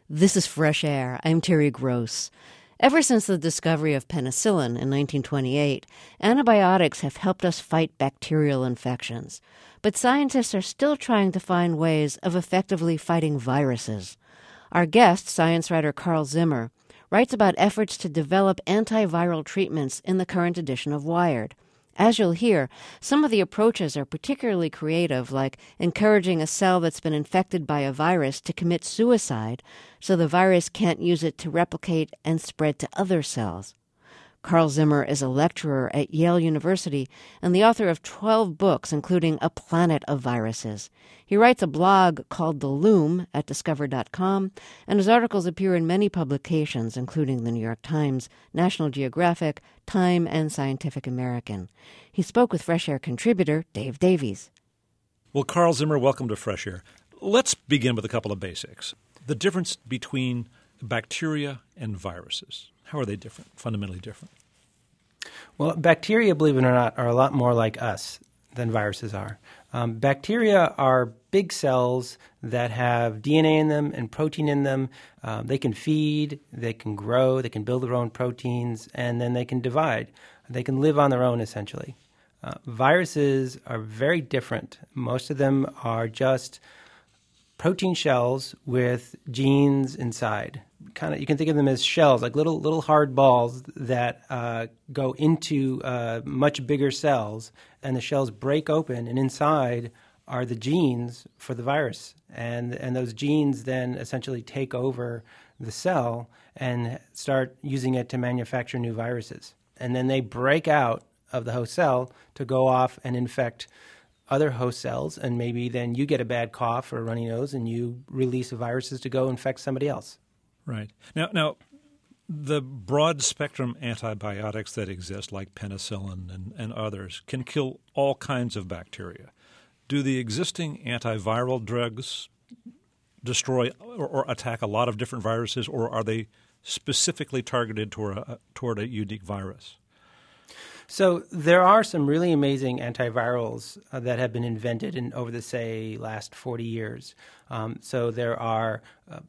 This is Fresh Air. I'm Terry Gross. Ever since the discovery of penicillin in 1928, antibiotics have helped us fight bacterial infections. But scientists are still trying to find ways of effectively fighting viruses. Our guest, science writer Carl Zimmer, writes about efforts to develop antiviral treatments in the current edition of Wired. As you'll hear, some of the approaches are particularly creative, like encouraging a cell that's been infected by a virus to commit suicide so the virus can't use it to replicate and spread to other cells. Carl Zimmer is a lecturer at Yale University and the author of 12 books, including A Planet of Viruses. He writes a blog called The Loom at Discover.com, and his articles appear in many publications, including the New York Times, National Geographic, Time, and Scientific American. He spoke with Fresh Air contributor Dave Davies. Well, Carl Zimmer, welcome to Fresh Air. Let's begin with a couple of basics. The difference between bacteria and viruses. How are they different, fundamentally different? Well, bacteria, believe it or not, are a lot more like us than viruses are. Bacteria are big cells that have DNA in them and protein in them. They can feed, they can grow, they can build their own proteins, and then they can divide. They can live on their own, essentially. Viruses are very different. Most of them are just protein shells with genes inside. You can think of them as shells, like little hard balls that go into much bigger cells, and the shells break open, and inside are the genes for the virus. And those genes then essentially take over the cell and start using it to manufacture new viruses. And then they break out of the host cell to go off and infect other host cells, and maybe then you get a bad cough or a runny nose and you release the viruses to go infect somebody else. Right. Now, the broad-spectrum antibiotics that exist, like penicillin and others, can kill all kinds of bacteria. Do the existing antiviral drugs destroy or attack a lot of different viruses, or are they specifically targeted toward a unique virus? So there are some really amazing antivirals that have been invented over the, say, last 40 years. So there are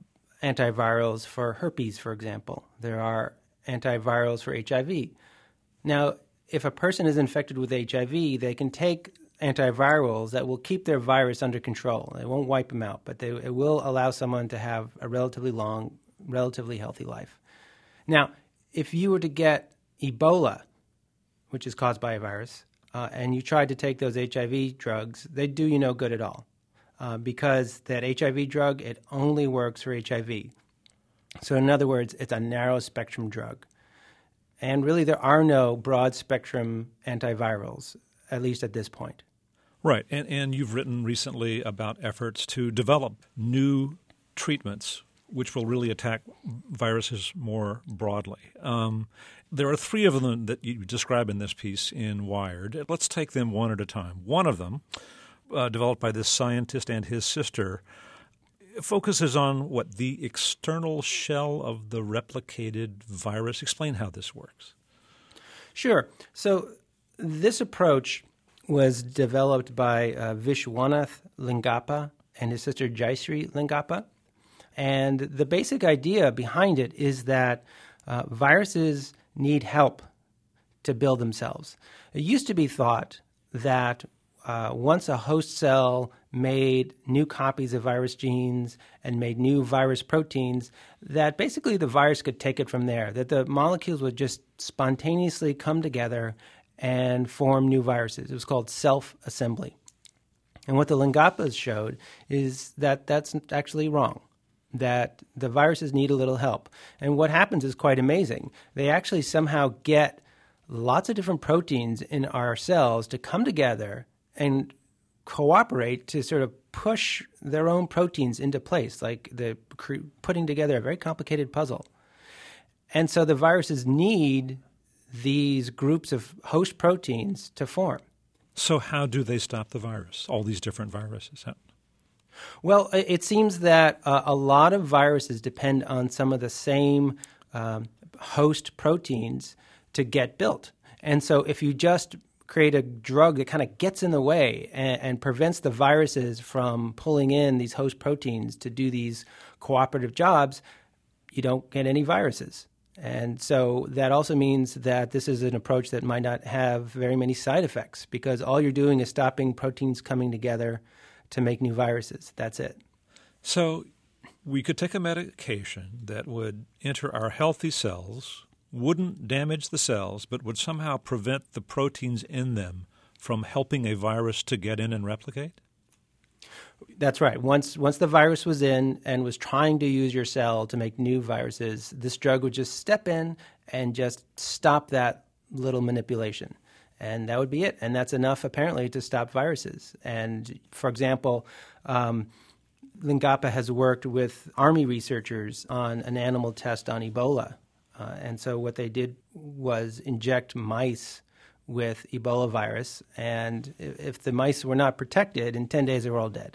antivirals for herpes, for example. There are antivirals for HIV. Now, if a person is infected with HIV, they can take antivirals that will keep their virus under control. It won't wipe them out, but it will allow someone to have a relatively long, relatively healthy life. Now, if you were to get Ebola, which is caused by a virus, and you tried to take those HIV drugs, they do you no good at all. Because that HIV drug, it only works for HIV. So in other words, it's a narrow-spectrum drug. And really there are no broad-spectrum antivirals, at least at this point. Right. And you've written recently about efforts to develop new treatments which will really attack viruses more broadly. There are three of them that you describe in this piece in Wired. Let's take them one at a time. One of them, developed by this scientist and his sister, focuses on the external shell of the replicated virus. Explain how this works. Sure. So this approach was developed by Vishwanath Lingappa and his sister Jayashree Lingappa. And the basic idea behind it is that viruses need help to build themselves. It used to be thought that once a host cell made new copies of virus genes and made new virus proteins, that basically the virus could take it from there, that the molecules would just spontaneously come together and form new viruses. It was called self-assembly. And what the Lingappas showed is that that's actually wrong, that the viruses need a little help. And what happens is quite amazing. They actually somehow get lots of different proteins in our cells to come together and cooperate to sort of push their own proteins into place, like they're putting together a very complicated puzzle. And so the viruses need these groups of host proteins to form. So how do they stop the virus, all these different viruses? Well, it seems that a lot of viruses depend on some of the same host proteins to get built. And so if you just create a drug that kind of gets in the way and prevents the viruses from pulling in these host proteins to do these cooperative jobs, you don't get any viruses. And so that also means that this is an approach that might not have very many side effects, because all you're doing is stopping proteins coming together to make new viruses. That's it. So we could take a medication that would enter our healthy cells, wouldn't damage the cells, but would somehow prevent the proteins in them from helping a virus to get in and replicate? That's right. Once the virus was in and was trying to use your cell to make new viruses, this drug would just step in and just stop that little manipulation. And that would be it. And that's enough, apparently, to stop viruses. And, for example, Lingapa has worked with Army researchers on an animal test on Ebola. And so what they did was inject mice with Ebola virus. And if the mice were not protected, in 10 days they were all dead.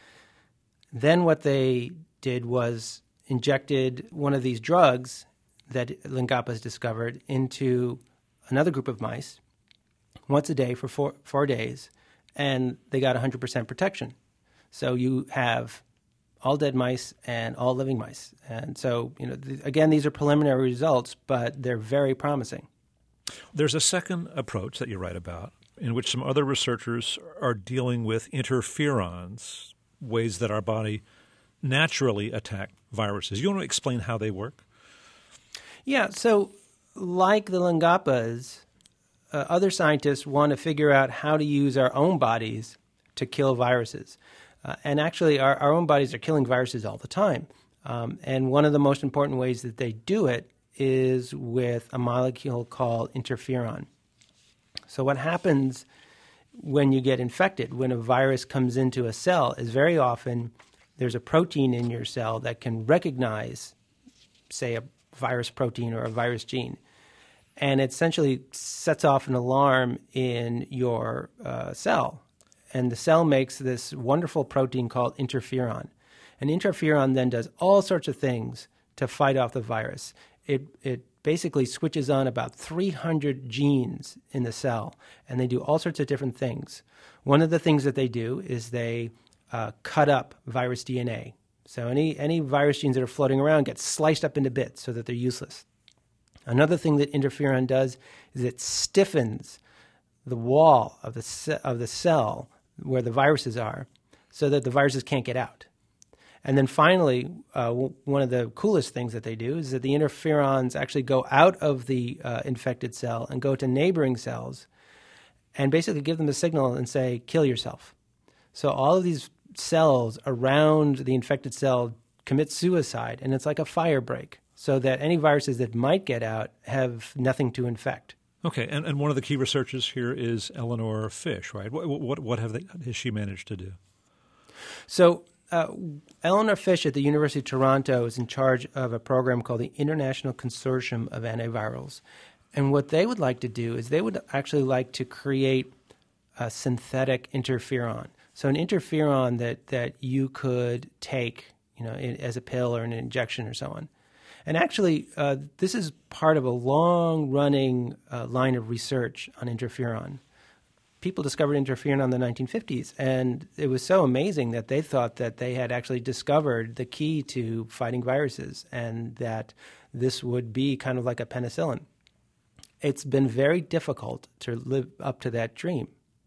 Then what they did was injected one of these drugs that Lingapa has discovered into another group of mice once a day for four days, and they got 100% protection. So you have all dead mice and all living mice. And so, again, these are preliminary results, but they're very promising. There's a second approach that you write about in which some other researchers are dealing with interferons, ways that our body naturally attack viruses. You want to explain how they work? Yeah, so like the Lingapas, other scientists want to figure out how to use our own bodies to kill viruses. And actually, our own bodies are killing viruses all the time. And one of the most important ways that they do it is with a molecule called interferon. So what happens when you get infected, when a virus comes into a cell, is very often there's a protein in your cell that can recognize, say, a virus protein or a virus gene. And it essentially sets off an alarm in your cell. And the cell makes this wonderful protein called interferon. And interferon then does all sorts of things to fight off the virus. It basically switches on about 300 genes in the cell, and they do all sorts of different things. One of the things that they do is they cut up virus DNA. So any virus genes that are floating around get sliced up into bits so that they're useless. Another thing that interferon does is it stiffens the wall of the cell where the viruses are so that the viruses can't get out. And then finally, one of the coolest things that they do is that the interferons actually go out of the infected cell and go to neighboring cells and basically give them a signal and say, kill yourself. So all of these cells around the infected cell commit suicide, and it's like a fire break, so that any viruses that might get out have nothing to infect. Okay, and one of the key researchers here is Eleanor Fish, right? What has she managed to do? So Eleanor Fish at the University of Toronto is in charge of a program called the International Consortium of Antivirals. And what they would like to do is they would actually like to create a synthetic interferon. So an interferon that you could take, as a pill or an injection or so on. And actually, this is part of a long-running line of research on interferon. People discovered interferon in the 1950s, and it was so amazing that they thought that they had actually discovered the key to fighting viruses and that this would be kind of like a penicillin. It's been very difficult to live up to that dream.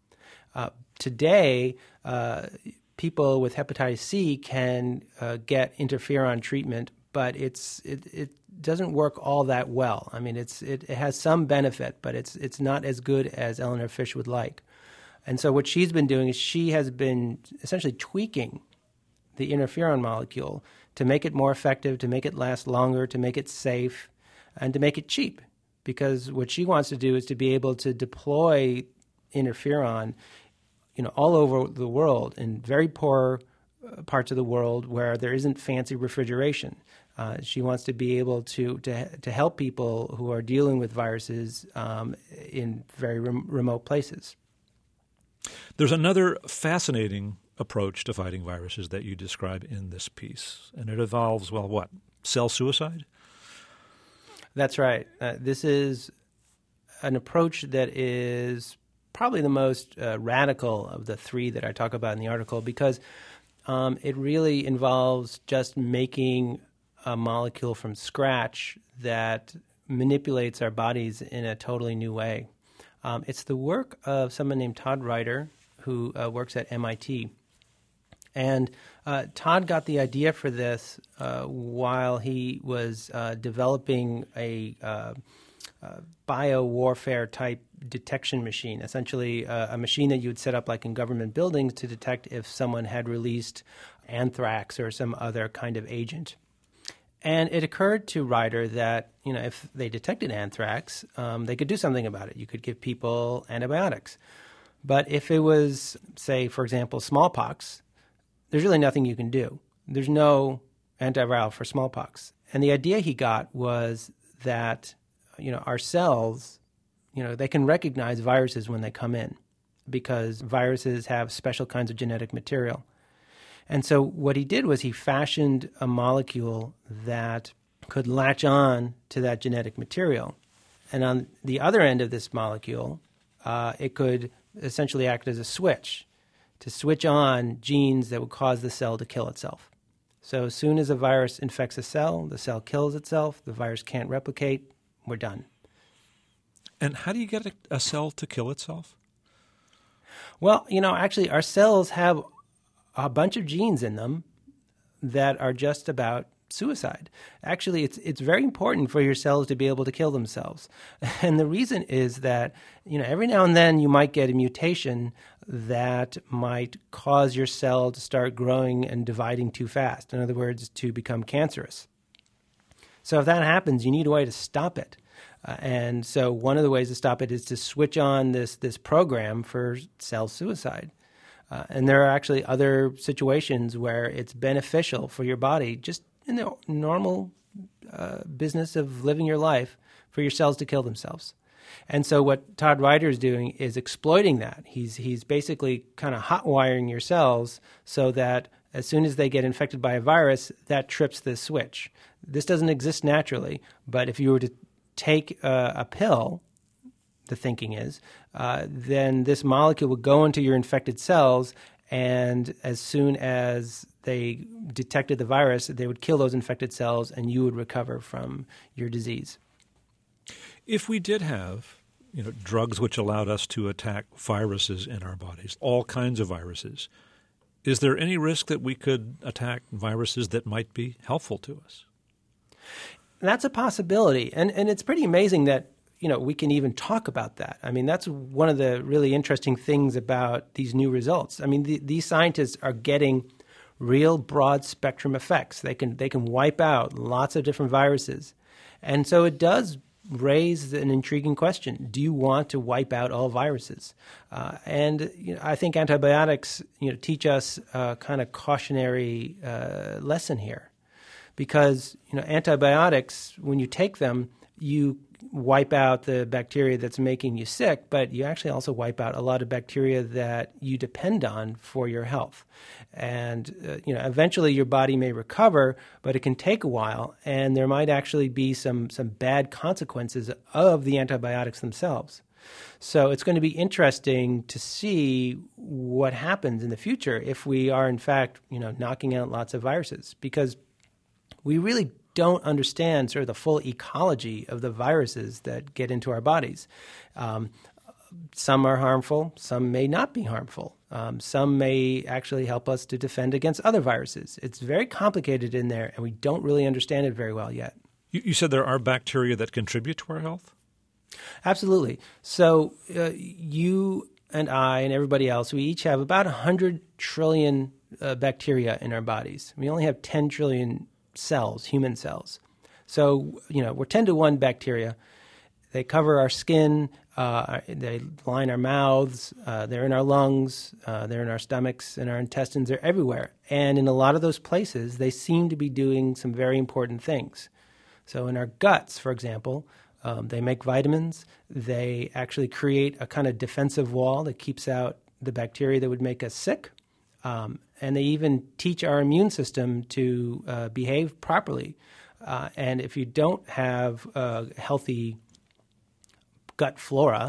Today, people with hepatitis C can get interferon treatment, but it doesn't work all that well. I mean, it has some benefit, but it's not as good as Eleanor Fish would like. And so what she's been doing is she has been essentially tweaking the interferon molecule to make it more effective, to make it last longer, to make it safe, and to make it cheap. Because what she wants to do is to be able to deploy interferon, all over the world in very poor parts of the world where there isn't fancy refrigeration. She wants to be able to help people who are dealing with viruses in very remote places. There's another fascinating approach to fighting viruses that you describe in this piece, and it involves, cell suicide? That's right. This is an approach that is probably the most radical of the three that I talk about in the article, because it really involves just making a molecule from scratch that manipulates our bodies in a totally new way. It's the work of someone named Todd Ryder, who works at MIT. And Todd got the idea for this while he was developing a biowarfare type detection machine, essentially a machine that you would set up like in government buildings to detect if someone had released anthrax or some other kind of agent. And it occurred to Ryder that, if they detected anthrax, they could do something about it. You could give people antibiotics. But if it was, say, for example, smallpox, there's really nothing you can do. There's no antiviral for smallpox. And the idea he got was that, our cells, they can recognize viruses when they come in because viruses have special kinds of genetic material. And so what he did was he fashioned a molecule that could latch on to that genetic material. And on the other end of this molecule, it could essentially act as a switch to switch on genes that would cause the cell to kill itself. So as soon as a virus infects a cell, the cell kills itself, the virus can't replicate, we're done. And how do you get a cell to kill itself? Well, actually our cells have a bunch of genes in them that are just about suicide. Actually, it's very important for your cells to be able to kill themselves. And the reason is that, every now and then you might get a mutation that might cause your cell to start growing and dividing too fast. In other words, to become cancerous. So if that happens, you need a way to stop it. And so one of the ways to stop it is to switch on this program for cell suicide. And there are actually other situations where it's beneficial for your body, just in the normal business of living your life, for your cells to kill themselves. And so what Todd Ryder is doing is exploiting that. He's basically kind of hot-wiring your cells so that as soon as they get infected by a virus, that trips this switch. This doesn't exist naturally, but if you were to take a pill, the thinking is, then this molecule would go into your infected cells, and as soon as they detected the virus, they would kill those infected cells, and you would recover from your disease. If we did have, drugs which allowed us to attack viruses in our bodies, all kinds of viruses, is there any risk that we could attack viruses that might be helpful to us? That's a possibility, and it's pretty amazing that we can even talk about that. I mean, that's one of the really interesting things about these new results. I mean, these scientists are getting real broad spectrum effects. They can wipe out lots of different viruses. And so it does raise an intriguing question. Do you want to wipe out all viruses? And I think antibiotics teach us a kind of cautionary lesson here. Because antibiotics, when you take them, you wipe out the bacteria that's making you sick, but you actually also wipe out a lot of bacteria that you depend on for your health. And eventually your body may recover, but it can take a while, and there might actually be some bad consequences of the antibiotics themselves. So it's going to be interesting to see what happens in the future if we are in fact knocking out lots of viruses, because we really don't understand sort of the full ecology of the viruses that get into our bodies. Some are harmful, some may not be harmful. Some may actually help us to defend against other viruses. It's very complicated in there, and we don't really understand it very well yet. You said there are bacteria that contribute to our health? Absolutely. So you and I and everybody else, we each have about 100 trillion bacteria in our bodies. We only have 10 trillion cells, human cells. So, we're 10 to 1 bacteria. They cover our skin, they line our mouths, they're in our lungs, they're in our stomachs, in our intestines, they're everywhere. And in a lot of those places, they seem to be doing some very important things. So in our guts, for example, they make vitamins. They actually create a kind of defensive wall that keeps out the bacteria that would make us sick. And they even teach our immune system to behave properly. And if you don't have a healthy gut flora,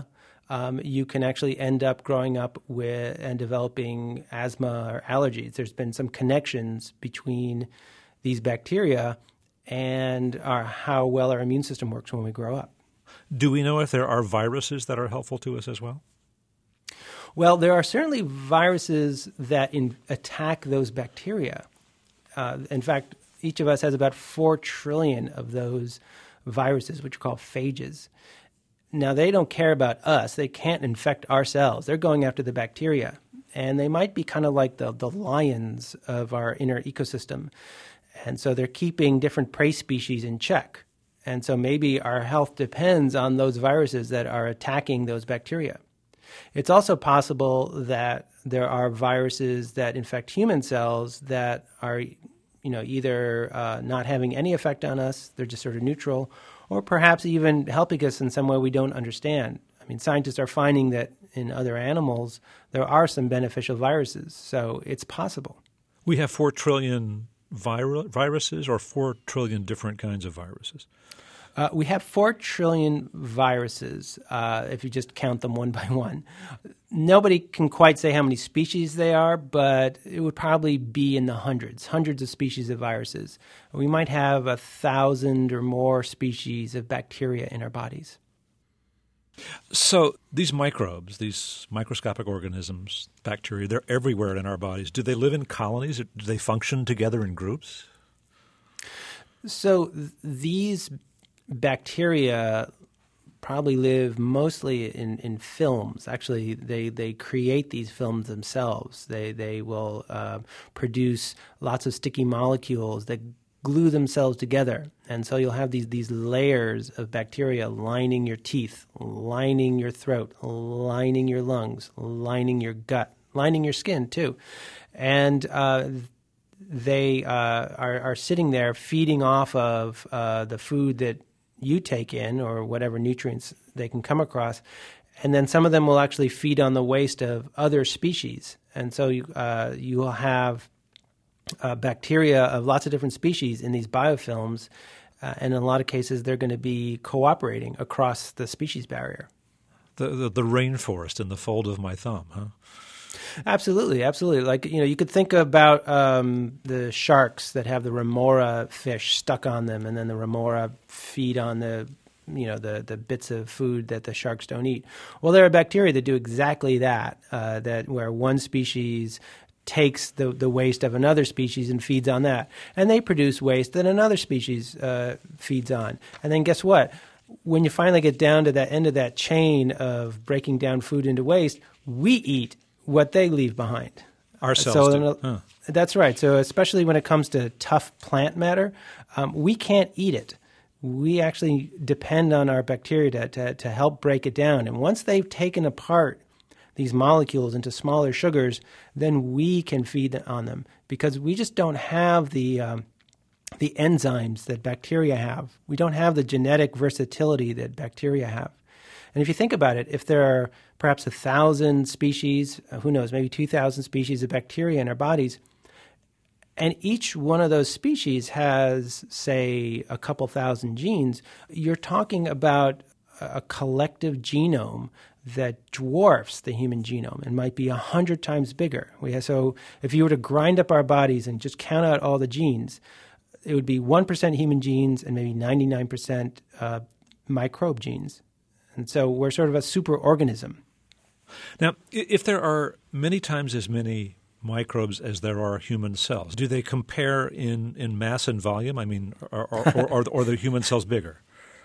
you can actually end up growing up with and developing asthma or allergies. There's been some connections between these bacteria and how well our immune system works when we grow up. Do we know if there are viruses that are helpful to us as well? Well, there are certainly viruses that attack those bacteria. In fact, each of us has about 4 trillion of those viruses, which are called phages. Now, they don't care about us. They can't infect our cells. They're going after the bacteria. And they might be kind of like the lions of our inner ecosystem. And so they're keeping different prey species in check. And so maybe our health depends on those viruses that are attacking those bacteria. It's also possible that there are viruses that infect human cells that are, either not having any effect on us, they're just sort of neutral, or perhaps even helping us in some way we don't understand. I mean, scientists are finding that in other animals, there are some beneficial viruses, so it's possible. We have 4 trillion viruses or 4 trillion different kinds of viruses? We have 4 trillion viruses, if you just count them one by one. Nobody can quite say how many species they are, but it would probably be in the hundreds of species of viruses. We might have 1,000 or more species of bacteria in our bodies. So these microbes, these microscopic organisms, bacteria, they're everywhere in our bodies. Do they live in colonies? Or do they function together in groups? So these bacteria probably live mostly in films. Actually, they create these films themselves. They will produce lots of sticky molecules that glue themselves together. And so you'll have these layers of bacteria lining your teeth, lining your throat, lining your lungs, lining your gut, lining your skin too. And they are sitting there feeding off of the food that you take in or whatever nutrients they can come across. And then some of them will actually feed on the waste of other species. And so you will have bacteria of lots of different species in these biofilms. And in a lot of cases, they're going to be cooperating across the species barrier. The rainforest in the fold of my thumb, huh? Absolutely. Like, you could think about the sharks that have the remora fish stuck on them, and then the remora feed on the bits of food that the sharks don't eat. Well, there are bacteria that do exactly that, where one species takes the waste of another species and feeds on that. And they produce waste that another species feeds on. And then guess what? When you finally get down to that end of that chain of breaking down food into waste, we eat what they leave behind. Ourselves. That's right. So especially when it comes to tough plant matter, we can't eat it. We actually depend on our bacteria to help break it down. And once they've taken apart these molecules into smaller sugars, then we can feed on them because we just don't have the enzymes that bacteria have. We don't have the genetic versatility that bacteria have. And if you think about it, if there are perhaps 1,000 species, who knows, maybe 2,000 species of bacteria in our bodies, and each one of those species has, say, a couple thousand genes, you're talking about a collective genome that dwarfs the human genome and might be 100 times bigger. So if you were to grind up our bodies and just count out all the genes, it would be 1% human genes and maybe 99% microbe genes. And so we're sort of a superorganism. Now, if there are many times as many microbes as there are human cells, do they compare in mass and volume? I mean, are the human cells bigger?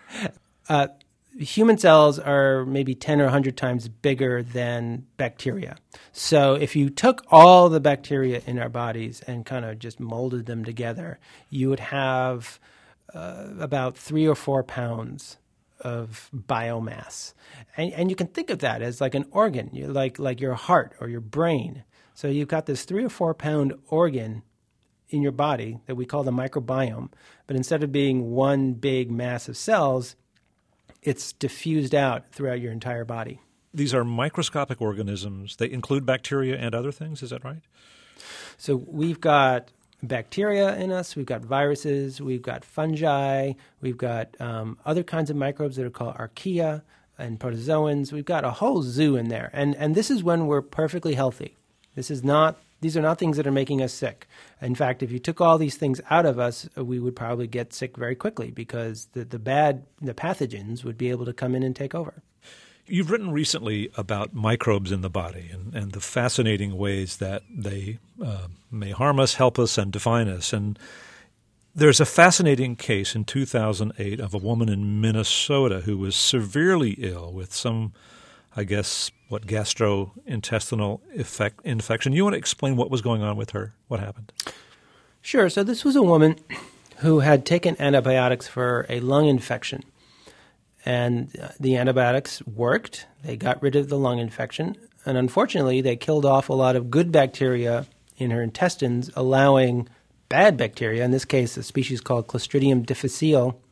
Human cells are maybe 10 or 100 times bigger than bacteria. So if you took all the bacteria in our bodies and kind of just molded them together, you would have about 3 or 4 pounds of biomass. And you can think of that as like an organ, like your heart or your brain. So you've got this 3 or 4 pound organ in your body that we call the microbiome. But instead of being one big mass of cells, it's diffused out throughout your entire body. These are microscopic organisms. They include bacteria and other things. Is that right? So we've got bacteria in us. We've got viruses. We've got fungi. We've got other kinds of microbes that are called archaea. and protozoans. We've got a whole zoo in there. And this is when we're perfectly healthy. These are not things that are making us sick. In fact, if you took all these things out of us, we would probably get sick very quickly because the pathogens would be able to come in and take over. You've written recently about microbes in the body and the fascinating ways that they may harm us, help us, and define us. And there's a fascinating case in 2008 of a woman in Minnesota who was severely ill with some, I guess, gastrointestinal infection. You want to explain what was going on with her? What happened? Sure. So this was a woman who had taken antibiotics for a lung infection. And the antibiotics worked. They got rid of the lung infection. And unfortunately, they killed off a lot of good bacteria in her intestines, allowing bad bacteria, in this case a species called Clostridium difficile,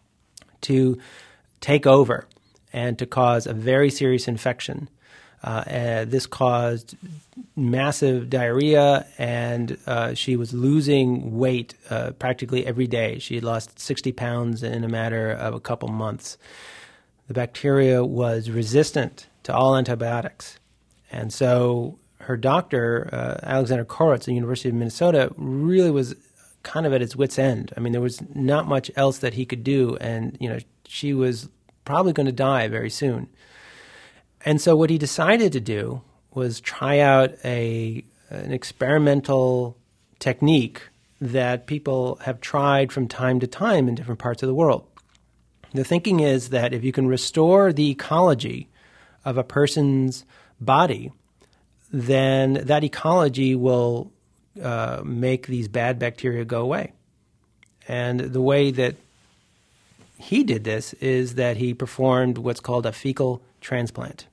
to take over and to cause a very serious infection. This caused massive diarrhea, and she was losing weight practically every day. She had lost 60 pounds in a matter of a couple months. The bacteria was resistant to all antibiotics. And so her doctor, Alexander Koretz at the University of Minnesota, really was kind of at his wit's end. I mean, there was not much else that he could do, and she was probably going to die very soon. And so what he decided to do was try out an experimental technique that people have tried from time to time in different parts of the world. The thinking is that if you can restore the ecology of a person's body, then that ecology will make these bad bacteria go away. And the way that he did this is that he performed what's called a fecal transplant.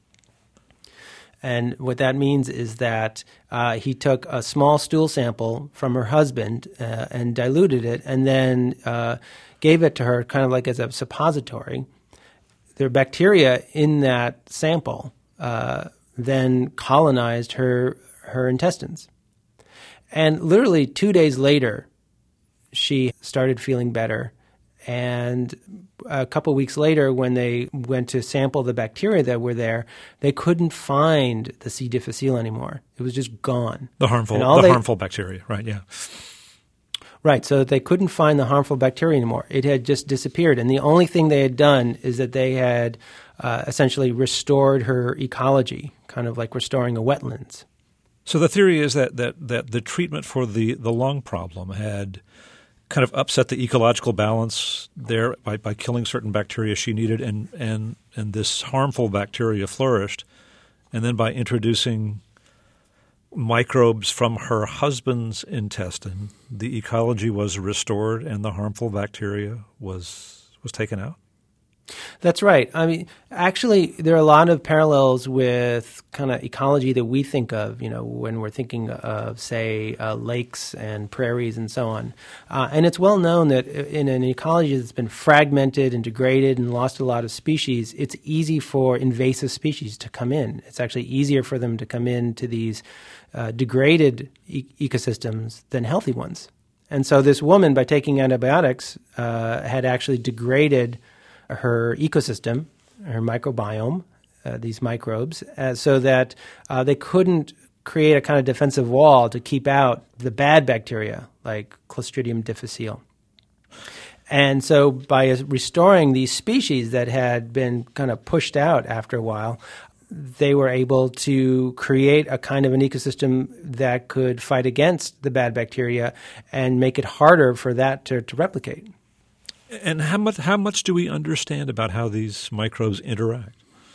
And what that means is that he took a small stool sample from her husband and diluted it and then gave it to her kind of like as a suppository. The bacteria in that sample then colonized her intestines. And literally 2 days later, she started feeling better. And a couple weeks later, when they went to sample the bacteria that were there, they couldn't find the C. difficile anymore. It was just gone. The harmful bacteria, right? Yeah. Right. So they couldn't find the harmful bacteria anymore. It had just disappeared. And the only thing they had done is that they had essentially restored her ecology, kind of like restoring a wetlands. So the theory is that the treatment for the lung problem had kind of upset the ecological balance there by killing certain bacteria she needed, and this harmful bacteria flourished. And then by introducing microbes from her husband's intestine, the ecology was restored and the harmful bacteria was taken out? That's right. I mean, actually, there are a lot of parallels with kind of ecology that we think of, when we're thinking of, say, lakes and prairies and so on. And it's well known that in an ecology that's been fragmented and degraded and lost a lot of species, it's easy for invasive species to come in. It's actually easier for them to come into these degraded ecosystems than healthy ones. And so this woman, by taking antibiotics, had actually degraded her ecosystem, her microbiome, these microbes, so that they couldn't create a kind of defensive wall to keep out the bad bacteria like Clostridium difficile. And so by restoring these species that had been kind of pushed out after a while, they were able to create a kind of an ecosystem that could fight against the bad bacteria and make it harder for that to replicate. And how much do we understand about how these microbes interact?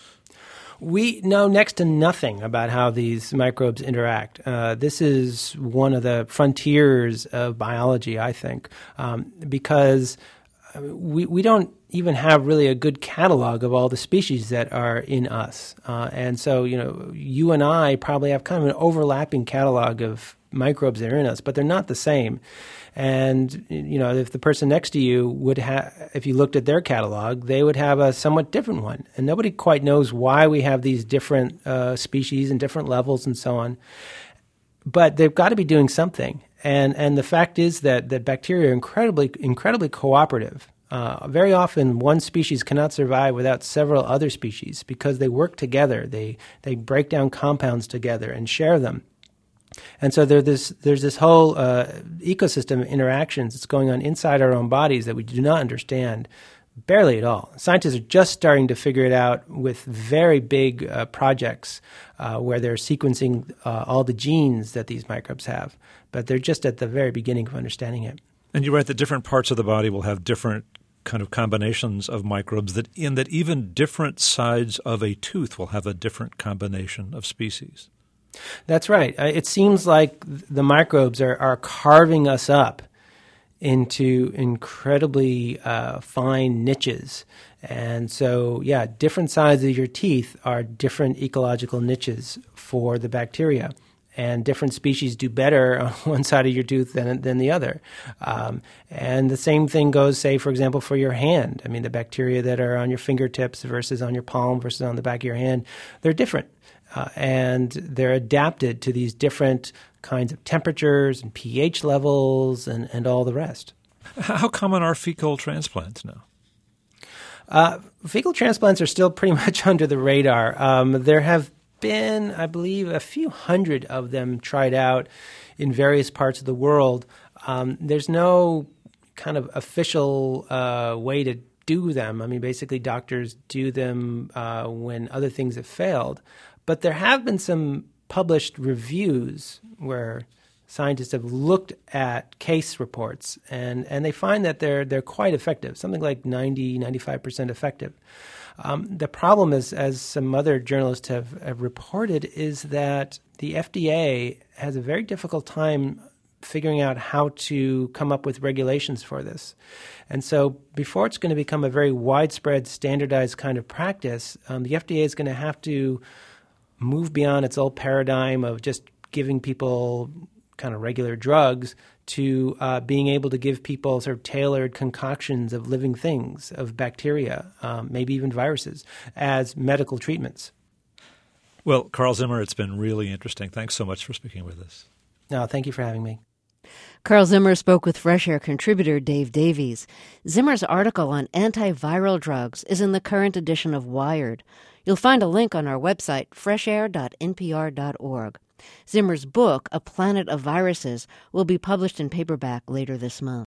We know next to nothing about how these microbes interact. This is one of the frontiers of biology, I think, because we don't even have really a good catalog of all the species that are in us. And so, you and I probably have kind of an overlapping catalog of microbes that are in us, but they're not the same. And, if the person next to you would have, if you looked at their catalog, they would have a somewhat different one. And nobody quite knows why we have these different species and different levels and so on. But they've got to be doing something. And the fact is that bacteria are incredibly cooperative. Very often, one species cannot survive without several other species because they work together. They break down compounds together and share them. And so there's this whole ecosystem of interactions that's going on inside our own bodies that we do not understand barely at all. Scientists are just starting to figure it out with very big projects where they're sequencing all the genes that these microbes have. But they're just at the very beginning of understanding it. And you're right that different parts of the body will have different kind of combinations of microbes, that even different sides of a tooth will have a different combination of species. That's right. It seems like the microbes are carving us up into incredibly fine niches. And so, yeah, different sides of your teeth are different ecological niches for the bacteria. And different species do better on one side of your tooth than the other. And the same thing goes, say, for example, for your hand. I mean, the bacteria that are on your fingertips versus on your palm versus on the back of your hand, they're different. And they're adapted to these different kinds of temperatures and pH levels and all the rest. How common are fecal transplants now? Fecal transplants are still pretty much under the radar. There have been, I believe, a few hundred of them tried out in various parts of the world. There's no kind of official way to do them. I mean, basically, doctors do them when other things have failed. But there have been some published reviews where scientists have looked at case reports, and they find that they're quite effective, something like 95% effective. The problem is, as some other journalists have reported, is that the FDA has a very difficult time figuring out how to come up with regulations for this. And so before it's going to become a very widespread, standardized kind of practice, the FDA is going to have to move beyond its old paradigm of just giving people kind of regular drugs to being able to give people sort of tailored concoctions of living things, of bacteria, maybe even viruses, as medical treatments. Well, Carl Zimmer, it's been really interesting. Thanks so much for speaking with us. No, thank you for having me. Carl Zimmer spoke with Fresh Air contributor Dave Davies. Zimmer's article on antiviral drugs is in the current edition of Wired. You'll find a link on our website, freshair.npr.org. Zimmer's book, A Planet of Viruses, will be published in paperback later this month.